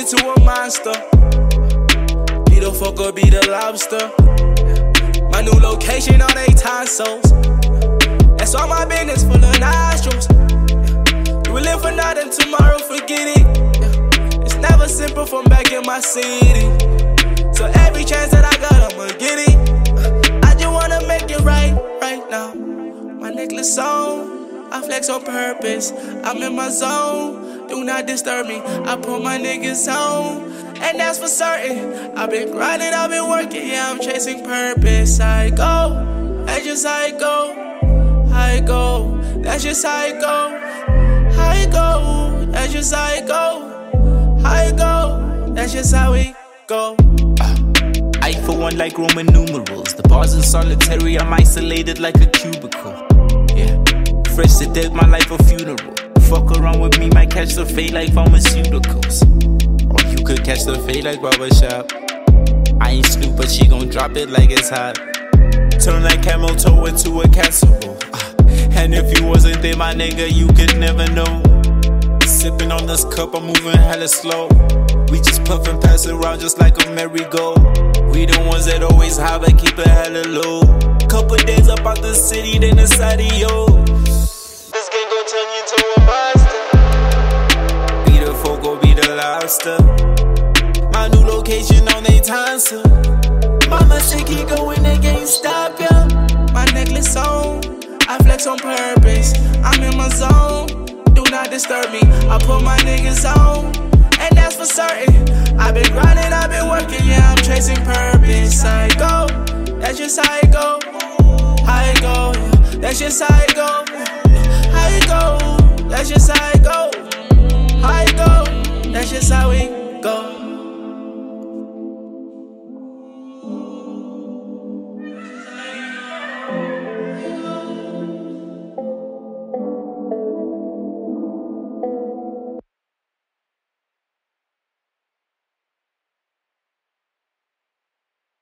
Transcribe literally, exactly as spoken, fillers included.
into a monster. Be the fuck or be the lobster. My new location on eight tonsils. That's all my business full of nostrils. You will live for nothing, tomorrow forget it. It's never simple from back in my city. So every chance that I got, I'ma get it. I just wanna make it right, right now. My necklace on, I flex on purpose. I'm in my zone, do not disturb me. I put my niggas on, and that's for certain. I've been grinding, I've been working, yeah, I'm chasing purpose. I go, that's just how it go. I go, that's just how it go. I go, that's just how it go. I go, that's just how it go. I for one like Roman numerals. The bars in solitary, I'm isolated like a cubicle. Yeah, fresh to death, my life a funeral. Fuck around with me, might catch the fade like pharmaceuticals. Or you could catch the fade like barbershop. I ain't Snoop, but she gon' drop it like it's hot. Turn that camel toe into a casserole. Uh, and if you wasn't there, my nigga, you could never know. Sipping on this cup, I'm moving hella slow. We just puff and pass it around just like a merry-go. We the ones that always high but keep it hella low. Couple days up out the city, then it's adios. This game gon' turn you into a monster. Be the folk or be the lobster. My new location on eight tonsils. Mama said keep going, they can't stop ya. My necklace on, I flex on purpose. I'm in my zone, do not disturb me. I put my niggas on, and that's for certain. I've been grinding, I've been working, yeah, I'm chasing purpose. I go, that's just how it go. I go, yeah, that's just how it go. I go, that's just how it go. I go, that's just how it go.